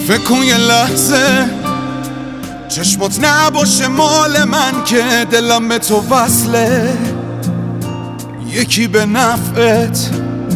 فکر کن یه لحظه چشمات نباشه مال من که دلم به تو وصله، یکی به نفعت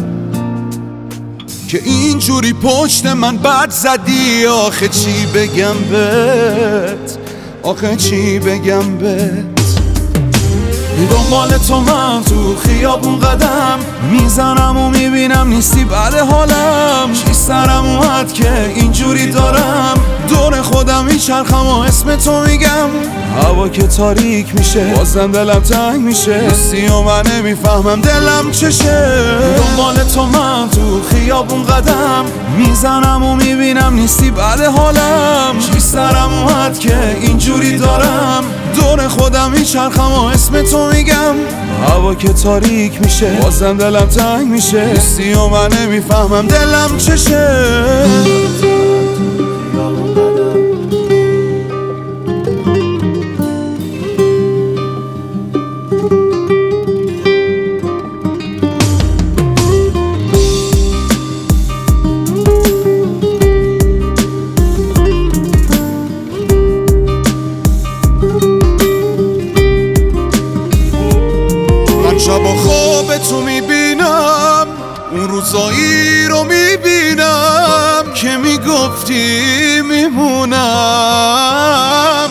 که اینجوری پشت من بد زدی. آخه چی بگم بهت، آخه چی بگم بهت. دنبال تو من تو خیابون قدم میزنم و میبینم نیستی بعد حالم. چی سرم اومد که اینجوری دارم دور خودم میچرخم و اسم تو میگم. هوا که تاریک میشه بازم دلم تنگ میشه، نیستی و من نمیفهمم دلم چشه. دنبال تو من تو خیابون قدم میزنم و میبینم نیستی بعد حالم. چی سرم اومد که اینجوری دارم دور خودم میچرخم و اسم تو میگم. هوا که تاریک میشه بازم دلم تنگ میشه، نیستی و من نمیفهمم دلم چشه. شب و خواب تو میبینم، اون روزایی رو میبینم که میگفتی میمونم.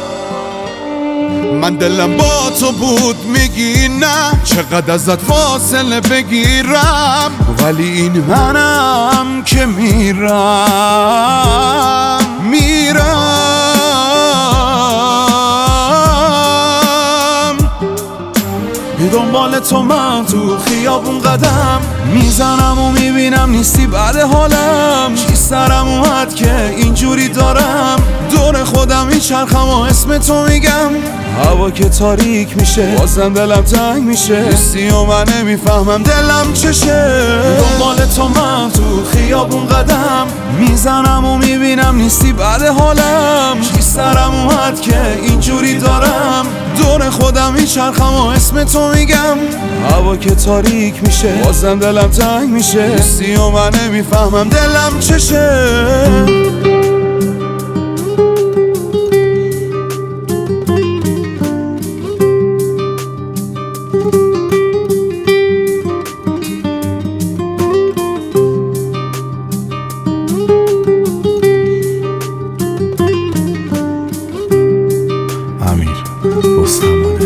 من دلم با تو بود میگی نه، چقدر ازت فاصله بگیرم، ولی این منم که میرم. دنبال تو من تو خیابون قدم میزنم و میبینم نیستی بعد حالم. چی سرم اومد که اینجوری دارم دور خودم میچرخم و اسم تو میگم. هوا که تاریک میشه بازم دلم تنگ میشه، نیستی و من نمیفهمم دلم چشه. دنبال تو من تو خیابون قدم میزنم و میبینم نیستی بعد حالم. چی سرم اومد که اینجوری دارم دور خودم میچرخم و اسم تو میگم. هوا که تاریک میشه بازم دلم تنگ میشه، نیستی و من نمیفهمم دلم چشه. امیر رستمانی.